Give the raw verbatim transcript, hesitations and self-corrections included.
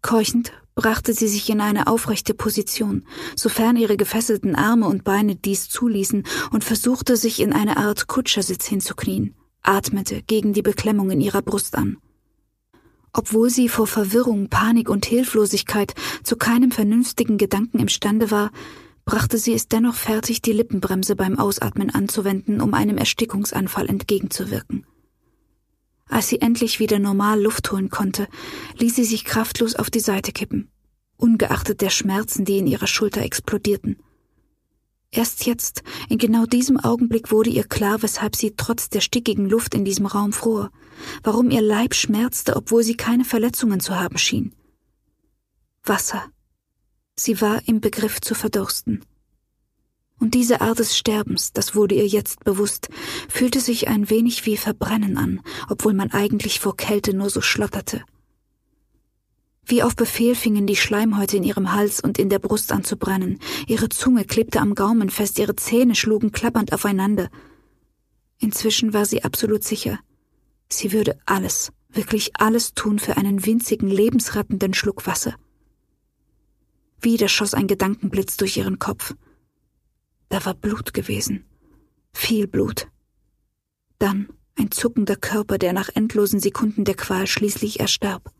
Keuchend brachte sie sich in eine aufrechte Position, sofern ihre gefesselten Arme und Beine dies zuließen, und versuchte, sich in eine Art Kutschersitz hinzuknien, atmete gegen die Beklemmung in ihrer Brust an. Obwohl sie vor Verwirrung, Panik und Hilflosigkeit zu keinem vernünftigen Gedanken imstande war, brachte sie es dennoch fertig, die Lippenbremse beim Ausatmen anzuwenden, um einem Erstickungsanfall entgegenzuwirken. Als sie endlich wieder normal Luft holen konnte, ließ sie sich kraftlos auf die Seite kippen, ungeachtet der Schmerzen, die in ihrer Schulter explodierten. Erst jetzt, in genau diesem Augenblick, wurde ihr klar, weshalb sie trotz der stickigen Luft in diesem Raum fror, warum ihr Leib schmerzte, obwohl sie keine Verletzungen zu haben schien. Wasser. Sie war im Begriff zu verdursten. Und diese Art des Sterbens, das wurde ihr jetzt bewusst, fühlte sich ein wenig wie Verbrennen an, obwohl man eigentlich vor Kälte nur so schlotterte. Wie auf Befehl fingen die Schleimhäute in ihrem Hals und in der Brust an zu brennen, ihre Zunge klebte am Gaumen fest, ihre Zähne schlugen klappernd aufeinander. Inzwischen war sie absolut sicher, sie würde alles, wirklich alles tun für einen winzigen, lebensrettenden Schluck Wasser. Wieder schoss ein Gedankenblitz durch ihren Kopf. Da war Blut gewesen. Viel Blut. Dann ein zuckender Körper, der nach endlosen Sekunden der Qual schließlich erstarb.